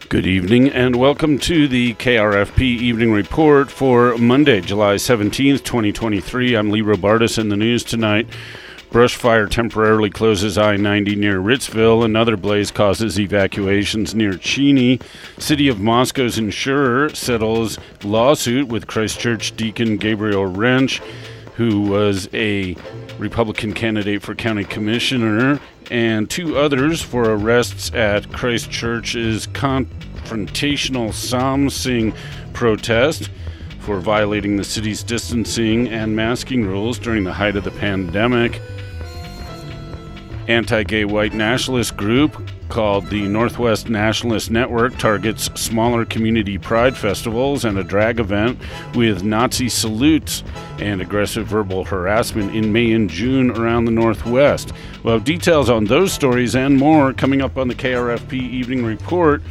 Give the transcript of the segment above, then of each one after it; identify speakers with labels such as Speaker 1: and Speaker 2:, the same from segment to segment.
Speaker 1: Good evening and welcome to the KRFP Evening Report for Monday, July 17th, 2023. I'm Lee Robartis in the news tonight. Brush fire temporarily closes I-90 near Ritzville. Another blaze causes evacuations near Cheney. City of Moscow's insurer settles lawsuit with Christchurch Deacon Gabriel Wrench, who was a Republican candidate for county commissioner, and two others for arrests at Christchurch's confrontational Sam Singh protest for violating the city's distancing and masking rules during the height of the pandemic. Anti-gay white nationalist group called the Northwest Nationalist Network targets smaller community pride festivals and a drag event with Nazi salutes and aggressive verbal harassment in May and June around the Northwest. Well, details on those stories and more coming up on the KRFP Evening Report.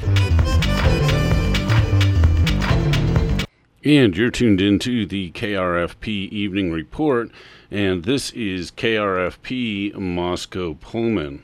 Speaker 1: And you're tuned into the KRFP Evening Report, and this is KRFP Moscow Pullman.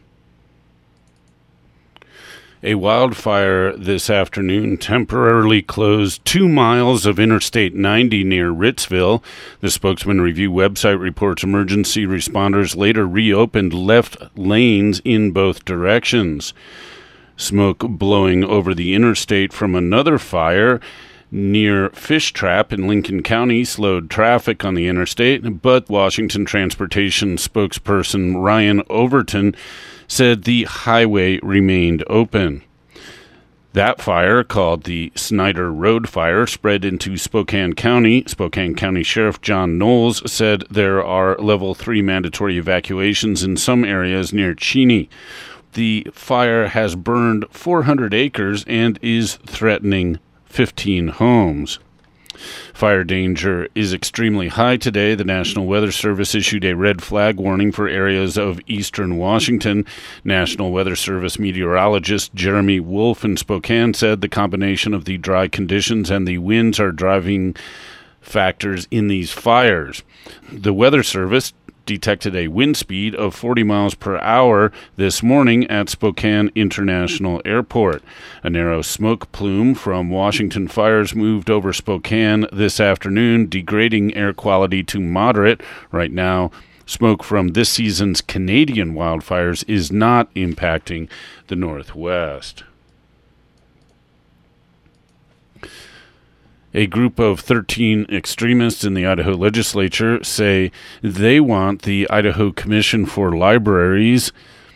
Speaker 1: A wildfire this afternoon temporarily closed 2 miles of Interstate 90 near Ritzville. The Spokesman Review website reports emergency responders later reopened left lanes in both directions. Smoke blowing over the interstate from another fire near Fish Trap in Lincoln County slowed traffic on the interstate, but Washington Transportation spokesperson Ryan Overton said the highway remained open. That fire, called the Snyder Road Fire, spread into Spokane County. Spokane County Sheriff John Knowles said there are level 3 mandatory evacuations in some areas near Cheney. The fire has burned 400 acres and is threatening 15 homes. Fire danger is extremely high today. The National Weather Service issued a red flag warning for areas of eastern Washington. National Weather Service meteorologist Jeremy Wolf in Spokane said the combination of the dry conditions and the winds are driving factors in these fires. The Weather Service detected a wind speed of 40 miles per hour this morning at Spokane International Airport. A narrow smoke plume from Washington fires moved over Spokane this afternoon, degrading air quality to moderate. Right now, smoke from this season's Canadian wildfires is not impacting the Northwest. A group of 13 extremists in the Idaho legislature say they want the Idaho Commission for Libraries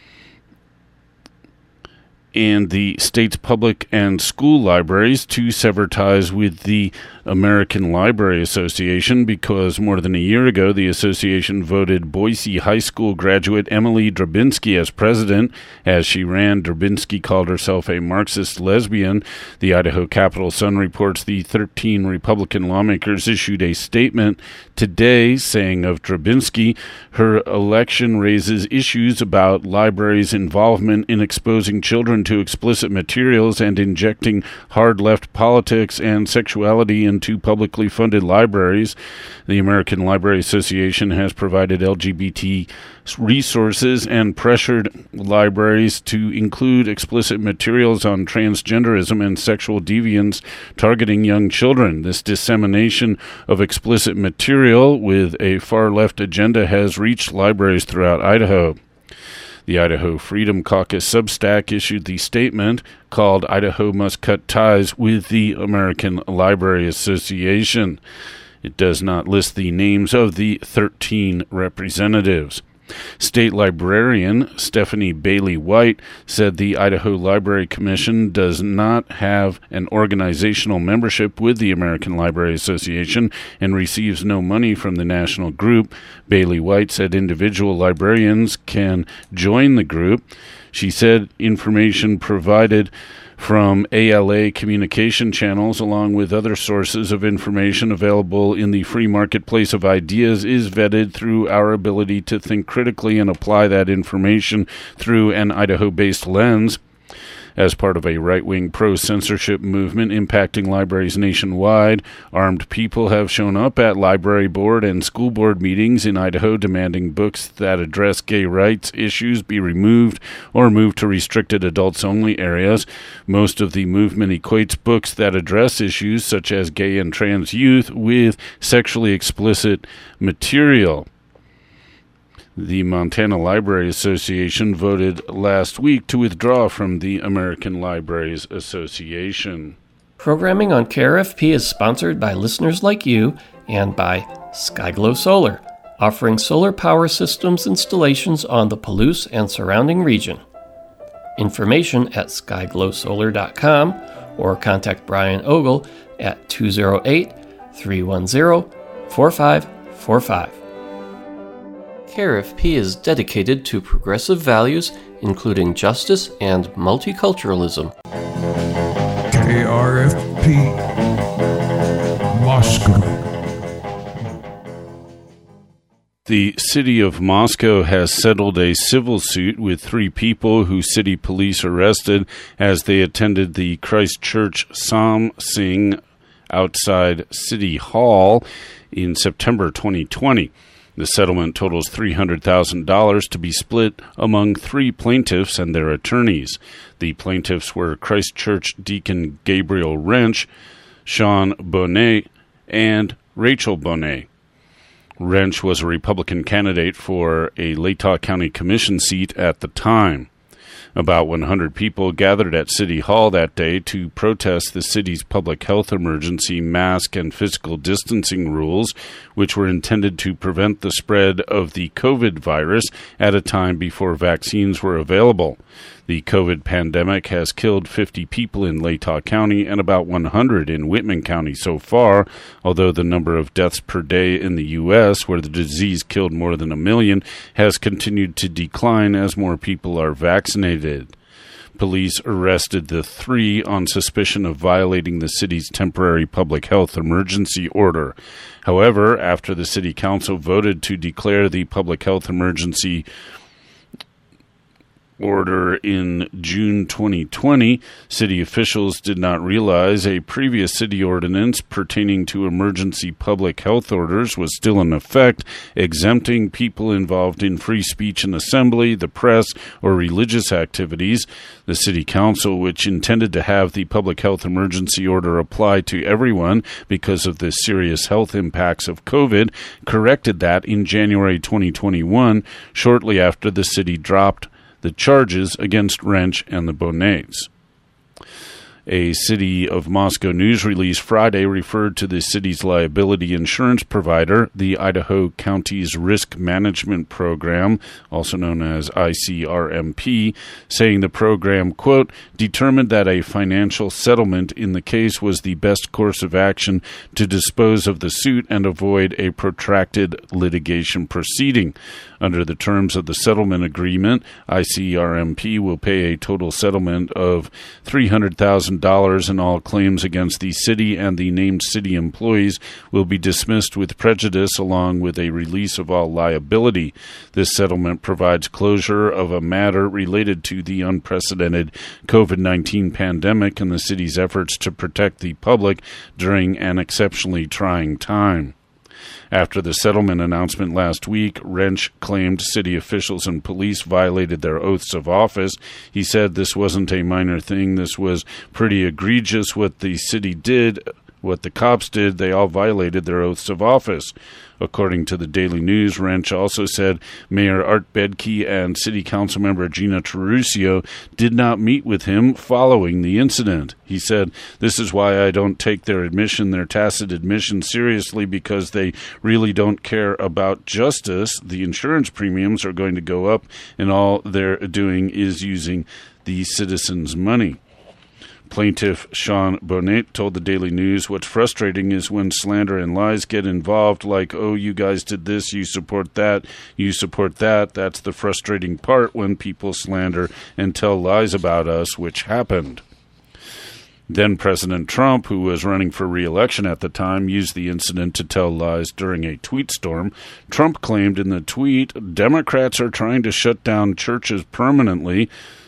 Speaker 1: and the state's public and school libraries to sever ties with the American Library Association because more than a year ago, the association voted Boise High School graduate Emily Drabinski as president. As she ran, Drabinski called herself a Marxist lesbian. The Idaho Capital Sun reports the 13 Republican lawmakers issued a statement today saying of Drabinski, her election raises issues about libraries' involvement in exposing children to explicit materials and injecting hard-left politics and sexuality into publicly funded libraries. The American Library Association has provided LGBT resources and pressured libraries to include explicit materials on transgenderism and sexual deviance targeting young children. This dissemination of explicit material with a far-left agenda has reached libraries throughout Idaho. The Idaho Freedom Caucus Substack issued the statement called Idaho Must Cut Ties with the American Library Association. It does not list the names of the 13 representatives. State librarian Stephanie Bailey White said the Idaho Library Commission does not have an organizational membership with the American Library Association and receives no money from the national group. Bailey White said individual librarians can join the group. She said information provided from ALA communication channels, along with other sources of information available in the free marketplace of ideas, is vetted through our ability to think critically and apply that information through an Idaho-based lens. As part of a right-wing pro-censorship movement impacting libraries nationwide, armed people have shown up at library board and school board meetings in Idaho demanding books that address gay rights issues be removed or moved to restricted adults-only areas. Most of the movement equates books that address issues such as gay and trans youth with sexually explicit material. The Montana Library Association voted last week to withdraw from the American Libraries Association.
Speaker 2: Programming on KRFP is sponsored by listeners like you and by Skyglow Solar, offering solar power systems installations on the Palouse and surrounding region. Information at skyglowsolar.com or contact Brian Ogle at 208-310-4545. KRFP is dedicated to progressive values, including justice and multiculturalism.
Speaker 3: KRFP Moscow.
Speaker 1: The city of Moscow has settled a civil suit with 3 people who city police arrested as they attended the Christchurch Psalm Sing outside City Hall in September 2020. The settlement totals $300,000 to be split among 3 plaintiffs and their attorneys. The plaintiffs were Christchurch Deacon Gabriel Wrench, Sean Bonet, and Rachel Bonet. Wrench was a Republican candidate for a Latah County Commission seat at the time. About 100 people gathered at City Hall that day to protest the city's public health emergency mask and physical distancing rules, which were intended to prevent the spread of the COVID virus at a time before vaccines were available. The COVID pandemic has killed 50 people in Latah County and about 100 in Whitman County so far, although the number of deaths per day in the U.S., where the disease killed more than 1 million, has continued to decline as more people are vaccinated. Police arrested the 3 on suspicion of violating the city's temporary public health emergency order. However, after the city council voted to declare the public health emergency order in June 2020, city officials did not realize a previous city ordinance pertaining to emergency public health orders was still in effect, exempting people involved in free speech and assembly, the press, or religious activities. The city council, which intended to have the public health emergency order apply to everyone because of the serious health impacts of COVID, corrected that in January 2021, shortly after the city dropped the charges against Wrench and the Bonets. A City of Moscow news release Friday referred to the city's liability insurance provider, the Idaho County's Risk Management Program, also known as ICRMP, saying the program, quote, determined that a financial settlement in the case was the best course of action to dispose of the suit and avoid a protracted litigation proceeding. Under the terms of the settlement agreement, ICRMP will pay a total settlement of $300,000, and all claims against the city and the named city employees will be dismissed with prejudice, along with a release of all liability. This settlement provides closure of a matter related to the unprecedented COVID-19 pandemic and the city's efforts to protect the public during an exceptionally trying time. After the settlement announcement last week, Wrench claimed city officials and police violated their oaths of office. He said this wasn't a minor thing. This was pretty egregious what the city did, what the cops did. They all violated their oaths of office. According to the Daily News, Wrench also said Mayor Art Bedke and City Council member Gina Terusio did not meet with him following the incident. He said, "This is why I don't take their tacit admission seriously, because they really don't care about justice. The insurance premiums are going to go up, and all they're doing is using the citizens' money." Plaintiff Sean Bonet told the Daily News, "What's frustrating is when slander and lies get involved, like, oh, you guys did this, you support that, you support that. That's the frustrating part, when people slander and tell lies about us," which happened. Then President Trump, who was running for re-election at the time, used the incident to tell lies during a tweet storm. Trump claimed in the tweet, "Democrats are trying to shut down churches permanently.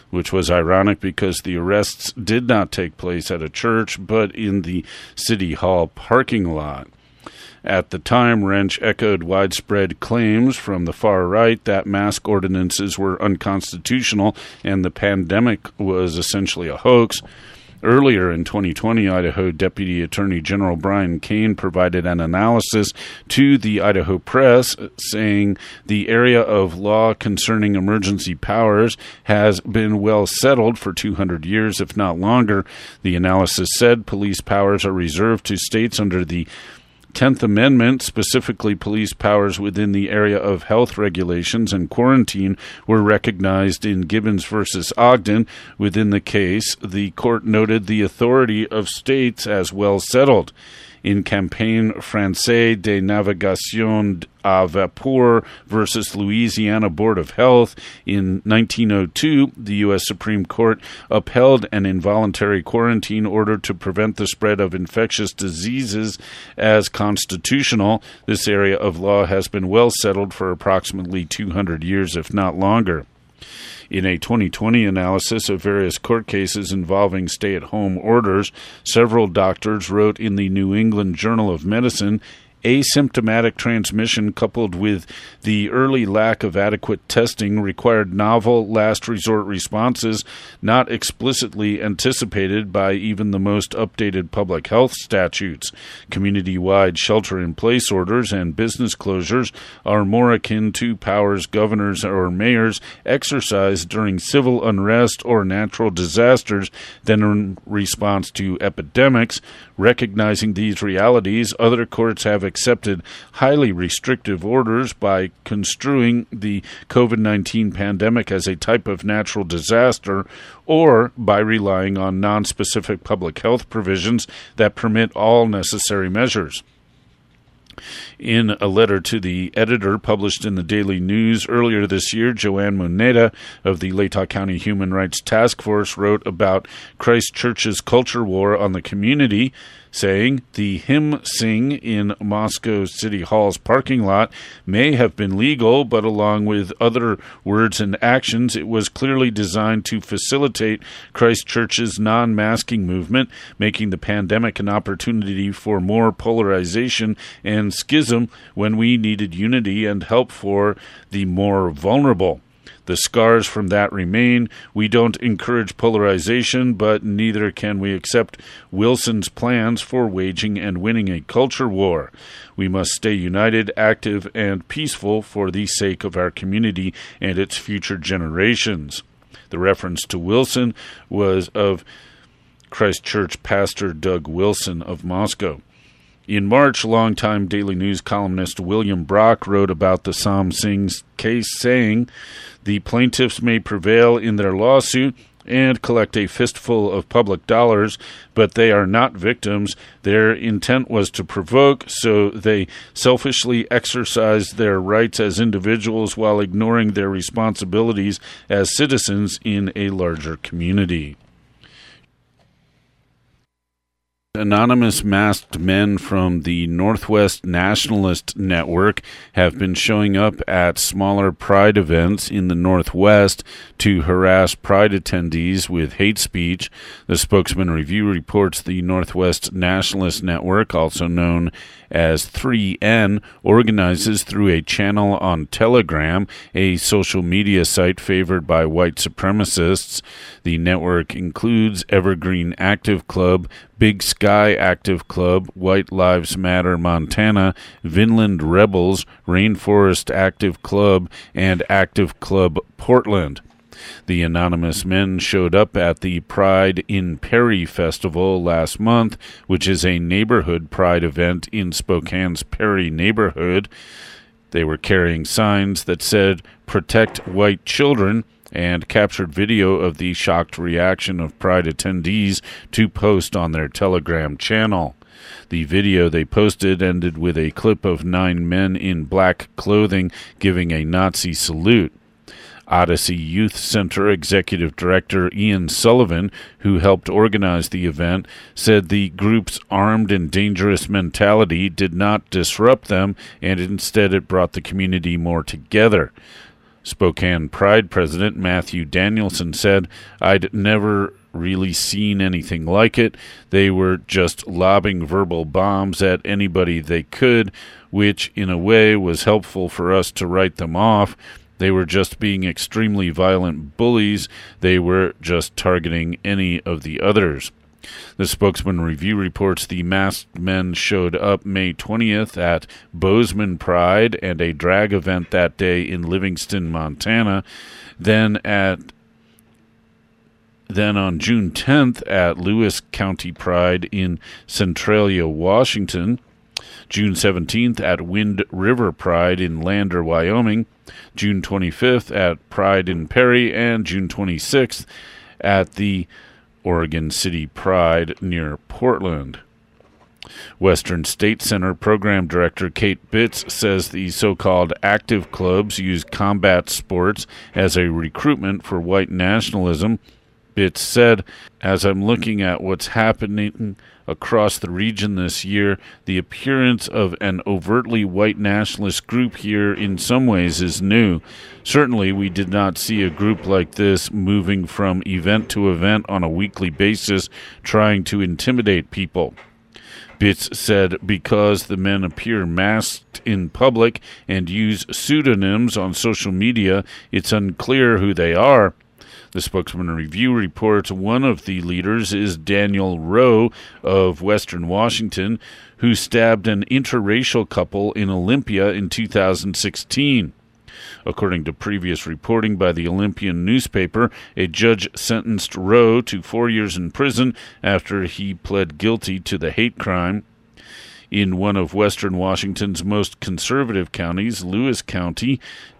Speaker 1: which was ironic because the arrests did not take place at a church, but in the City Hall parking lot. At the time, Wrench echoed widespread claims from the far right that mask ordinances were unconstitutional and the pandemic was essentially a hoax. Earlier in 2020, Idaho Deputy Attorney General Brian Kane provided an analysis to the Idaho Press saying the area of law concerning emergency powers has been well settled for 200 years, if not longer. The analysis said police powers are reserved to states under the 10th Amendment. Specifically, police powers within the area of health regulations and quarantine were recognized in Gibbons versus Ogden. Within the case, the court noted the authority of states as well settled. In Campagne Français de Navigation à Vapeur versus Louisiana Board of Health in 1902, the U.S. Supreme Court upheld an involuntary quarantine order to prevent the spread of infectious diseases as constitutional. This area of law has been well settled for approximately 200 years, if not longer. In a 2020 analysis of various court cases involving stay-at-home orders, several doctors wrote in the New England Journal of Medicine, asymptomatic transmission coupled with the early lack of adequate testing required novel last-resort responses not explicitly anticipated by even the most updated public health statutes. Community-wide shelter-in-place orders and business closures are more akin to powers governors or mayors exercise during civil unrest or natural disasters than in response to epidemics. Recognizing these realities, other courts have accepted highly restrictive orders by construing the COVID-19 pandemic as a type of natural disaster or by relying on nonspecific public health provisions that permit all necessary measures. In a letter to the editor published in the Daily News earlier this year, Joanne Moneta of the Latah County Human Rights Task Force wrote about Christchurch's culture war on the community, saying the hymn sing in Moscow City Hall's parking lot may have been legal, but along with other words and actions, it was clearly designed to facilitate Christchurch's non-masking movement, making the pandemic an opportunity for more polarization and schism when we needed unity and help for the more vulnerable. The scars from that remain. We don't encourage polarization, but neither can we accept Wilson's plans for waging and winning a culture war. We must stay united, active, and peaceful for the sake of our community and its future generations. The reference to Wilson was of Christchurch pastor Doug Wilson of Moscow. In March, longtime Daily News columnist William Brock wrote about the Sam Singh's case, saying, "The plaintiffs may prevail in their lawsuit and collect a fistful of public dollars, but they are not victims. Their intent was to provoke, so they selfishly exercised their rights as individuals while ignoring their responsibilities as citizens in a larger community." Anonymous masked men from the Northwest Nationalist Network have been showing up at smaller Pride events in the Northwest to harass Pride attendees with hate speech. The Spokesman Review reports the Northwest Nationalist Network, also known as 3N, organizes through a channel on Telegram, a social media site favored by white supremacists. The network includes Evergreen Active Club, Big Sky Active Club, White Lives Matter Montana, Vinland Rebels, Rainforest Active Club, and Active Club Portland. The anonymous men showed up at the Pride in Perry Festival last month, which is a neighborhood pride event in Spokane's Perry neighborhood. They were carrying signs that said, "Protect White Children," and captured video of the shocked reaction of Pride attendees to post on their Telegram channel. The video they posted ended with a clip of 9 men in black clothing giving a Nazi salute. Odyssey Youth Center Executive Director Ian Sullivan, who helped organize the event, said the group's armed and dangerous mentality did not disrupt them, and instead it brought the community more together. Spokane Pride President Matthew Danielson said, "I'd never really seen anything like it. They were just lobbing verbal bombs at anybody they could, which in a way was helpful for us to write them off. They were just being extremely violent bullies. They were just targeting any of the others." The Spokesman Review reports the masked men showed up May 20th at Bozeman Pride and a drag event that day in Livingston, Montana. Then on June 10th at Lewis County Pride in Centralia, Washington. June 17th at Wind River Pride in Lander, Wyoming. June 25th at Pride in Perry, and June 26th at the Oregon City Pride near Portland. Western State Center Program Director Kate Bitts says the so-called active clubs use combat sports as a recruitment for white nationalism. Bitts said, "As I'm looking at what's happening across the region this year, the appearance of an overtly white nationalist group here in some ways is new. Certainly, we did not see a group like this moving from event to event on a weekly basis, trying to intimidate people." Bitts said, "Because the men appear masked in public and use pseudonyms on social media, it's unclear who they are." The Spokesman Review reports one of the leaders is Daniel Rowe of Western Washington, who stabbed an interracial couple in Olympia in 2016. According to previous reporting by the Olympian newspaper, a judge sentenced Rowe to 4 years in prison after he pled guilty to the hate crime. In one of Western Washington's most conservative counties, Lewis County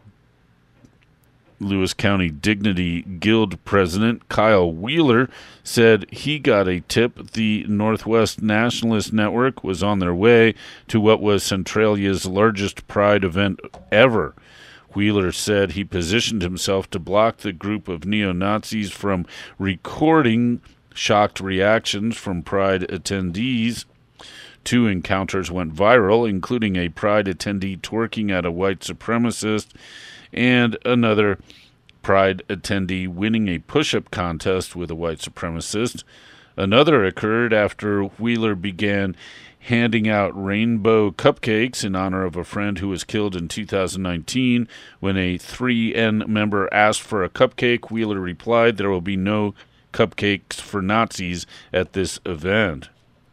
Speaker 1: Dignity Guild President Kyle Wheeler said he got a tip the Northwest Nationalist Network was on their way to what was Centralia's largest pride event ever. Wheeler said he positioned himself to block the group of neo-Nazis from recording shocked reactions from pride attendees. 2 encounters went viral, including a pride attendee twerking at a white supremacist and another pride attendee winning a push-up contest with a white supremacist. Another occurred after Wheeler began handing out rainbow cupcakes in honor of a friend who was killed in 2019. When a 3N member asked for a cupcake, Wheeler replied, "There will be no cupcakes for Nazis at this event."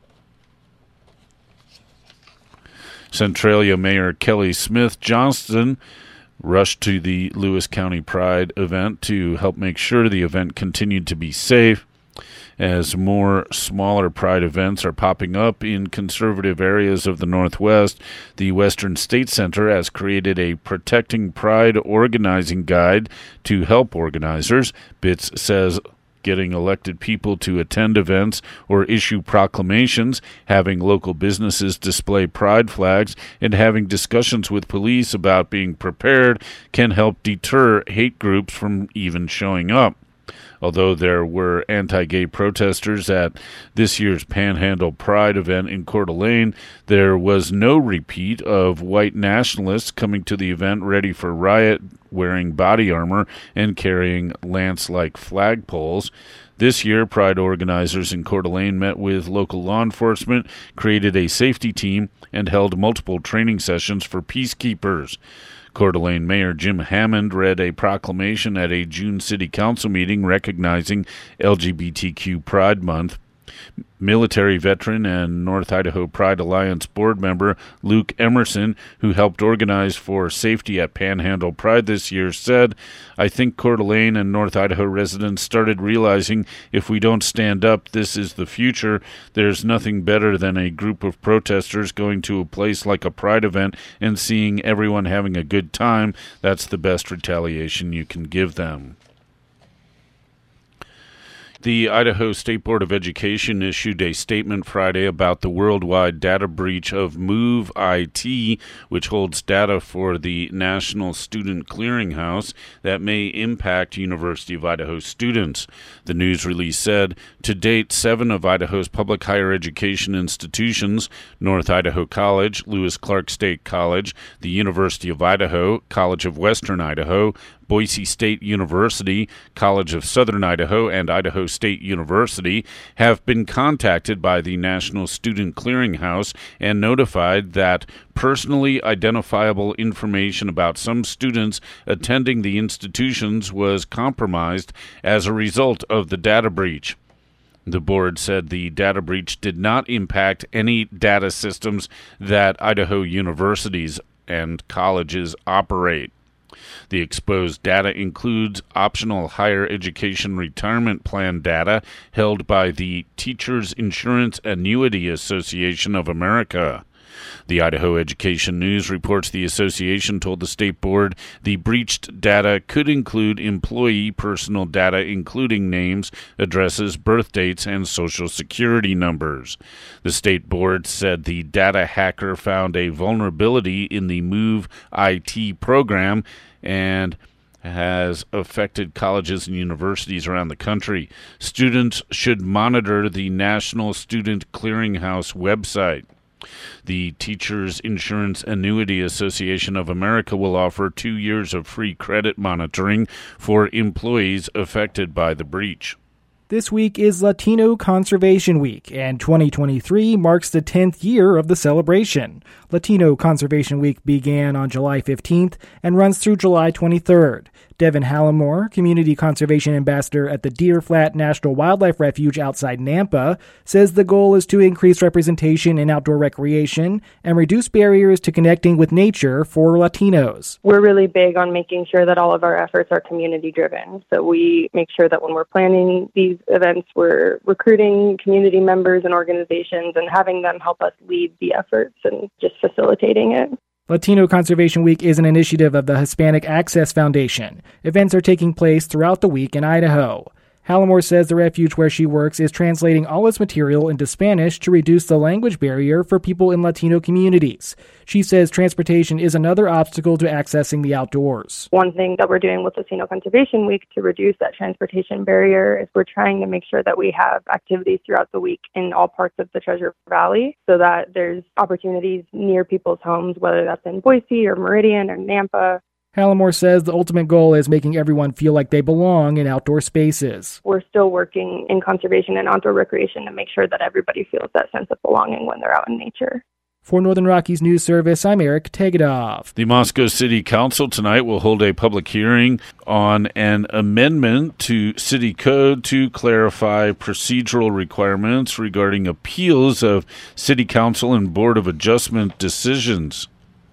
Speaker 1: Centralia Mayor Kelly Smith Johnston rushed to the Lewis County Pride event to help make sure the event continued to be safe. As more smaller pride events are popping up in conservative areas of the Northwest, the Western State Center has created a Protecting Pride organizing guide to help organizers. Bitts says getting elected people to attend events or issue proclamations, having local businesses display pride flags, and having discussions with police about being prepared can help deter hate groups from even showing up. Although there were anti-gay protesters at this year's Panhandle Pride event in Coeur d'Alene, there was no repeat of white nationalists coming to the event ready for riot, wearing body armor and carrying lance-like flagpoles. This year, Pride organizers in Coeur d'Alene met with local law enforcement, created a safety team, and held multiple training sessions for peacekeepers. Coeur d'Alene Mayor Jim Hammond read a proclamation at a June City Council meeting recognizing LGBTQ Pride Month. Military veteran and North Idaho Pride Alliance board member Luke Emerson, who helped organize for safety at Panhandle Pride this year, said, "I think Coeur d'Alene and North Idaho residents started realizing if we don't stand up, this is the future. There's nothing better than a group of protesters going to a place like a Pride event and seeing everyone having a good time. That's the best retaliation you can give them." The Idaho State Board of Education issued a statement Friday about the worldwide data breach of MOVE-IT, which holds data for the National Student Clearinghouse that may impact University of Idaho students. The news release said, to date, 7 of Idaho's public higher education institutions, North Idaho College, Lewis Clark State College, the University of Idaho, College of Western Idaho, Boise State University, College of Southern Idaho, and Idaho State University have been contacted by the National Student Clearinghouse and notified that personally identifiable information about some students attending the institutions was compromised as a result of the data breach. The board said the data breach did not impact any data systems that Idaho universities and colleges operate. The exposed data includes optional higher education retirement plan data held by the Teachers Insurance Annuity Association of America. The Idaho Education News reports the association told the state board the breached data could include employee personal data, including names, addresses, birth dates, and social security numbers. The state board said the data hacker found a vulnerability in the MOVE IT program and has affected colleges and universities around the country. Students should monitor the National Student Clearinghouse website. The Teachers Insurance Annuity Association of America will offer 2 years of free credit monitoring for employees affected by the breach.
Speaker 3: This week is Latino Conservation Week, and 2023 marks the 10th year of the celebration. Latino Conservation Week began on July 15th and runs through July 23rd. Devin Hallamore, Community Conservation Ambassador at the Deer Flat National Wildlife Refuge outside Nampa, says the goal is to increase representation in outdoor recreation and reduce barriers to connecting with nature for Latinos.
Speaker 4: We're really big on making sure that all of our efforts are community-driven. So we make sure that when we're planning these events, we're recruiting community members and organizations and having them help us lead the efforts and just facilitating it.
Speaker 3: Latino Conservation Week is an initiative of the Hispanic Access Foundation. Events are taking place throughout the week in Idaho. Hallamore says the refuge where she works is translating all its material into Spanish to reduce the language barrier for people in Latino communities. She says transportation is another obstacle to accessing the outdoors.
Speaker 4: One thing that we're doing with Latino Conservation Week to reduce that transportation barrier is we're trying to make sure that we have activities throughout the week in all parts of the Treasure Valley so that there's opportunities near people's homes, whether that's in Boise or Meridian or Nampa.
Speaker 3: Hallamore says the ultimate goal is making everyone feel like they belong in outdoor spaces.
Speaker 4: We're still working in conservation and outdoor recreation to make sure that everybody feels that sense of belonging when they're out in nature.
Speaker 3: For Northern Rockies News Service, I'm Eric Tegedoff.
Speaker 1: The Moscow City Council tonight will hold a public hearing on an amendment to city code to clarify procedural requirements regarding appeals of city council and board of adjustment decisions.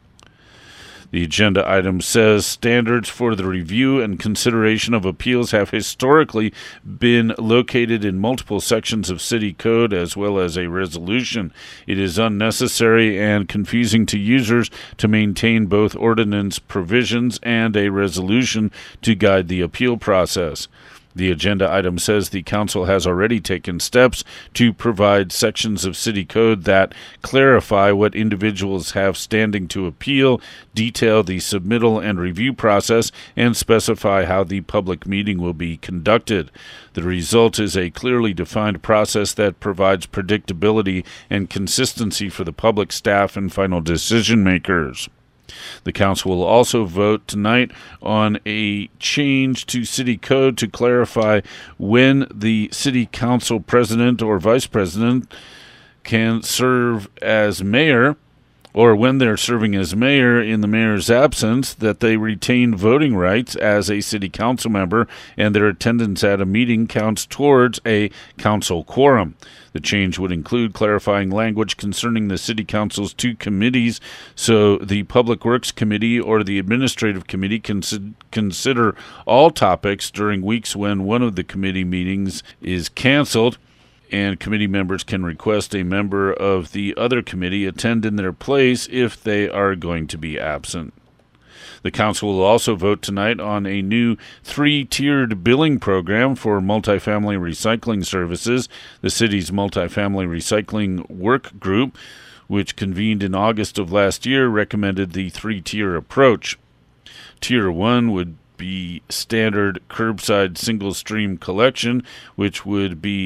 Speaker 1: The agenda item says standards for the review and consideration of appeals have historically been located in multiple sections of city code as well as a resolution. It is unnecessary and confusing to users to maintain both ordinance provisions and a resolution to guide the appeal process. The agenda item says the council has already taken steps to provide sections of city code that clarify what individuals have standing to appeal, detail the submittal and review process, and specify how the public meeting will be conducted. The result is a clearly defined process that provides predictability and consistency for the public, staff, and final decision makers. The council will also vote tonight on a change to city code to clarify when the city council president or vice president can serve as mayor, or when they're serving as mayor in the mayor's absence, that they retain voting rights as a city council member and their attendance at a meeting counts towards a council quorum. The change would include clarifying language concerning the city council's two committees so the Public Works Committee or the Administrative Committee can consider all topics during weeks when one of the committee meetings is canceled, and committee members can request a member of the other committee attend in their place if they are going to be absent. The council will also vote tonight on a new 3-tiered billing program for multifamily recycling services. The city's multifamily recycling work group, which convened in August of last year, recommended the 3-tier approach. Tier 1 would be standard curbside single-stream collection, which would be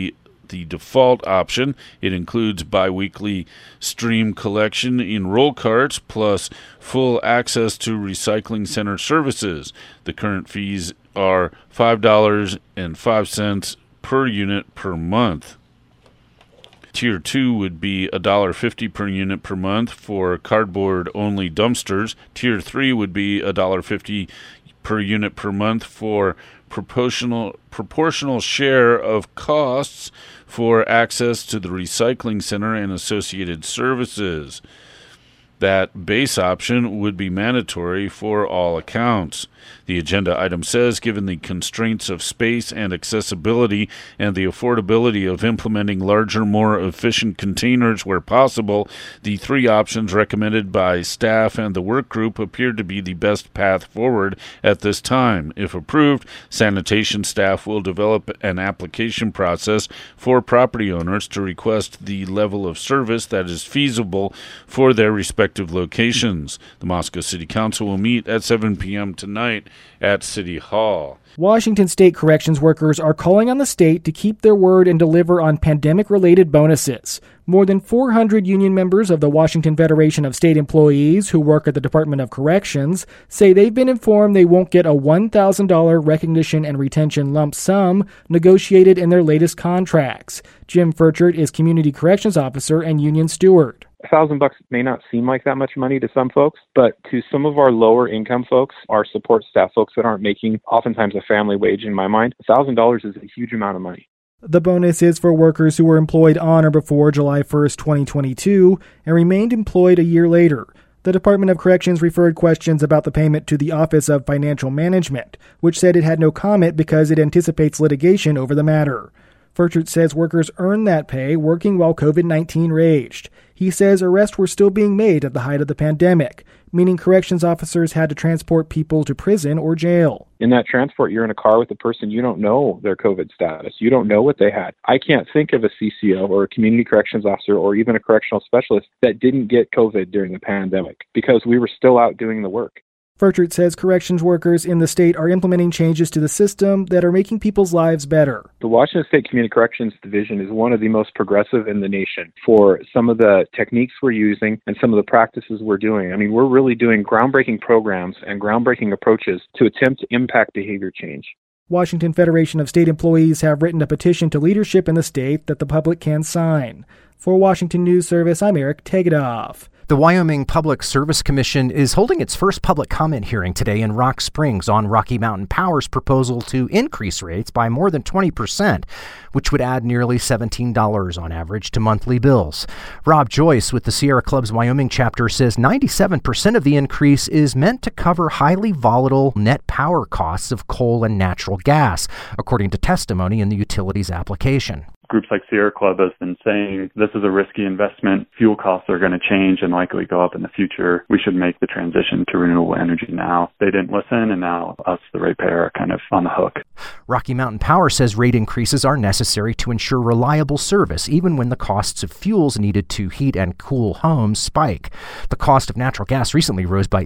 Speaker 1: the default option. It includes biweekly stream collection in roll carts plus full access to recycling center services. The current fees are $5.05 per unit per month. Tier 2 would be $1.50 per unit per month for cardboard-only dumpsters. Tier 3 would be $1.50 per unit per month for proportional share of costs for access to the recycling center and associated services. That base option would be mandatory for all accounts. The agenda item says, given the constraints of space and accessibility and the affordability of implementing larger, more efficient containers where possible, the three options recommended by staff and the work group appear to be the best path forward at this time. If approved, sanitation staff will develop an application process for property owners to request the level of service that is feasible for their respective locations. The Moscow City Council will meet at 7 p.m. tonight at City Hall.
Speaker 3: Washington State corrections workers are calling on the state to keep their word and deliver on pandemic-related bonuses. More than 400 union members of the Washington Federation of State Employees who work at the Department of Corrections say they've been informed they won't get a $1,000 recognition and retention lump sum negotiated in their latest contracts. Jim Furchert is Community Corrections Officer and Union Steward.
Speaker 5: $1,000 may not seem like that much money to some folks, but to some of our lower income folks, our support staff folks that aren't making oftentimes a family wage, in my mind, $1,000 is a huge amount of money.
Speaker 3: The bonus is for workers who were employed on or before July 1st, 2022, and remained employed a year later. The Department of Corrections referred questions about the payment to the Office of Financial Management, which said it had no comment because it anticipates litigation over the matter. Furchert says workers earned that pay working while COVID-19 raged. He says arrests were still being made at the height of the pandemic, meaning corrections officers had to transport people to prison or jail.
Speaker 5: In that transport, you're in a car with a person, you don't know their COVID status. You don't know what they had. I can't think of a CCO or a community corrections officer or even a correctional specialist that didn't get COVID during the pandemic because we were still out doing the work.
Speaker 3: Furchert says corrections workers in the state are implementing changes to the system that are making people's lives better.
Speaker 5: The Washington State Community Corrections Division is one of the most progressive in the nation for some of the techniques we're using and some of the practices we're doing. I mean, we're really doing groundbreaking programs and groundbreaking approaches to attempt to impact behavior change.
Speaker 3: Washington Federation of State Employees have written a petition to leadership in the state that the public can sign. For Washington News Service, I'm Eric Tegedoff.
Speaker 6: The Wyoming Public Service Commission is holding its first public comment hearing today in Rock Springs on Rocky Mountain Power's proposal to increase rates by more than 20%, which would add nearly $17 on average to monthly bills. Rob Joyce with the Sierra Club's Wyoming chapter says 97% of the increase is meant to cover highly volatile net power costs of coal and natural gas, according to testimony in the utilities application.
Speaker 7: Groups like Sierra Club has been saying this is a risky investment. Fuel costs are going to change and likely go up in the future. We should make the transition to renewable energy now. They didn't listen, and now us, the ratepayer, are kind of on the hook.
Speaker 6: Rocky Mountain Power says rate increases are necessary to ensure reliable service, even when the costs of fuels needed to heat and cool homes spike. The cost of natural gas recently rose by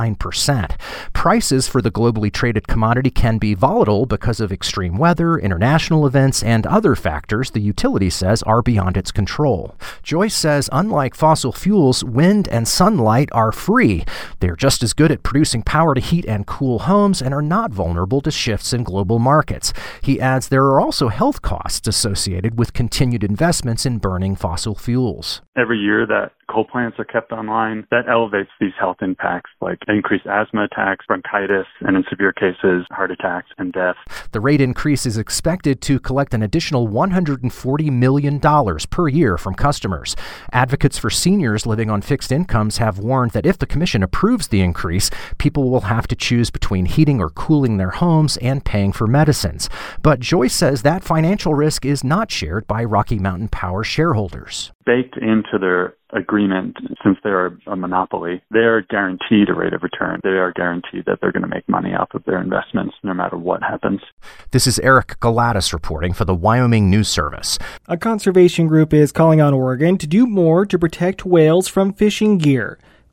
Speaker 6: 89%. Prices for the globally traded commodity can be volatile because of extreme weather, international events, and other factors the utility says are beyond its control. Joyce says unlike fossil fuels, wind and sunlight are free. They're just as good at producing power to heat and cool homes and are not vulnerable to shifts in global markets. He adds there are also health costs associated with continued investments in burning fossil fuels.
Speaker 7: Every year that coal plants are kept online, that elevates these health impacts like increased asthma attacks, bronchitis, and in severe cases, heart attacks and death.
Speaker 6: The rate increase is expected to collect an additional $140 million per year from customers. Advocates for seniors living on fixed incomes have warned that if the commission approves the increase, people will have to choose between heating or cooling their homes and paying for medicines. But Joyce says that financial risk is not shared by Rocky Mountain Power shareholders.
Speaker 7: Baked into their agreement, since they're a monopoly, they are guaranteed a rate of return. They are guaranteed that they're going to make money off of their investments no matter what happens.
Speaker 6: This is Eric Galatis reporting for the Wyoming News Service.
Speaker 3: A conservation group is calling on Oregon to do more to protect whales from fishing gear.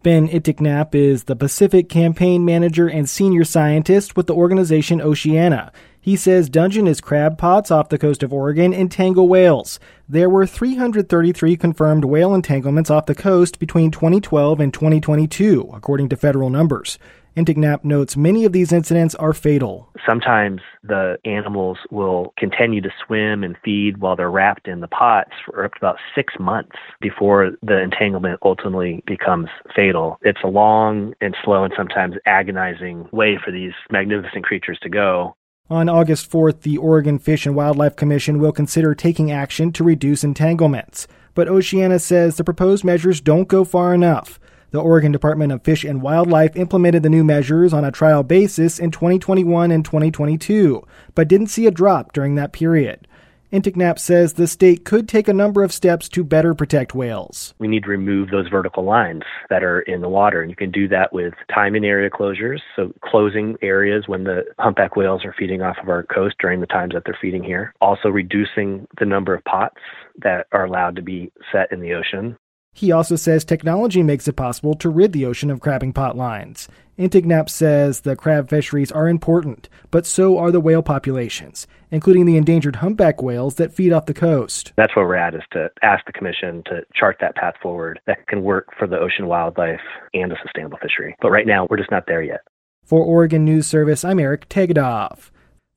Speaker 3: Ben Itiknap is the Pacific Campaign Manager and Senior Scientist with the organization Oceana. He says Dungeness crab pots off the coast of Oregon entangle whales. There were 333 confirmed whale entanglements off the coast between 2012 and 2022, according to federal numbers. Itiknap notes many of these incidents are fatal.
Speaker 8: Sometimes the animals will continue to swim and feed while they're wrapped in the pots for up to about 6 months before the entanglement ultimately becomes fatal. It's a long and slow and sometimes agonizing way for these magnificent creatures to go.
Speaker 3: On August 4th, the Oregon Fish and Wildlife Commission will consider taking action to reduce entanglements. But Oceana says the proposed measures don't go far enough. The Oregon Department of Fish and Wildlife implemented the new measures on a trial basis in 2021 and 2022, but didn't see a drop during that period. Itiknap says the state could take a number of steps to better protect whales.
Speaker 8: We need to remove those vertical lines that are in the water, and you can do that with time and area closures, so closing areas when the humpback whales are feeding off of our coast during the times that they're feeding here. Also reducing the number of pots that are allowed to be set in the ocean.
Speaker 3: He also says technology makes it possible to rid the ocean of crabbing pot lines. Itiknap says the crab fisheries are important, but so are the whale populations, including the endangered humpback whales that feed off the coast.
Speaker 8: That's where we're at, is to ask the Commission to chart that path forward that can work for the ocean wildlife and a sustainable fishery. But right now, we're just not there yet.
Speaker 3: For Oregon News Service, I'm Eric Tegedoff.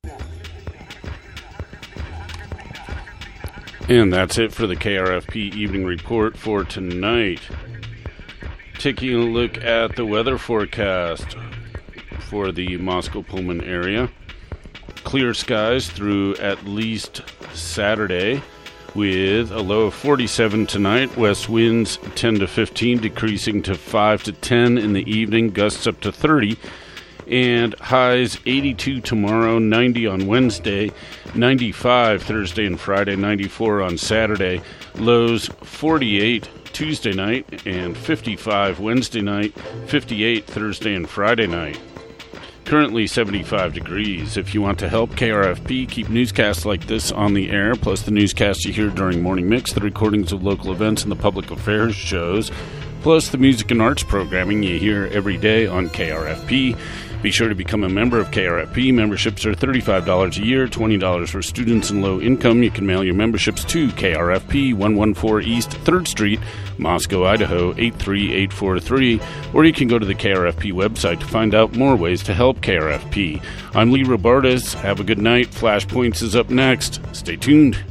Speaker 1: And that's it for the KRFP Evening Report for tonight. Taking a look at the weather forecast for the Moscow-Pullman area. Clear skies through at least Saturday with a low of 47 tonight. West winds 10 to 15, decreasing to 5 to 10 in the evening, gusts up to 30. And highs 82 tomorrow, 90 on Wednesday, 95 Thursday and Friday, 94 on Saturday. Lows 48 Tuesday night and 55 Wednesday night, 58 Thursday and Friday night. Currently 75 degrees. If you want to help KRFP keep newscasts like this on the air, plus the newscasts you hear during Morning Mix, the recordings of local events and the public affairs shows, plus the music and arts programming you hear every day on KRFP, be sure to become a member of KRFP. Memberships are $35 a year, $20 for students and low income. You can mail your memberships to KRFP, 114 East 3rd Street, Moscow, Idaho, 83843, or you can go to the KRFP website to find out more ways to help KRFP. I'm Lee Robardes. Have a good night. Flashpoints is up next. Stay tuned.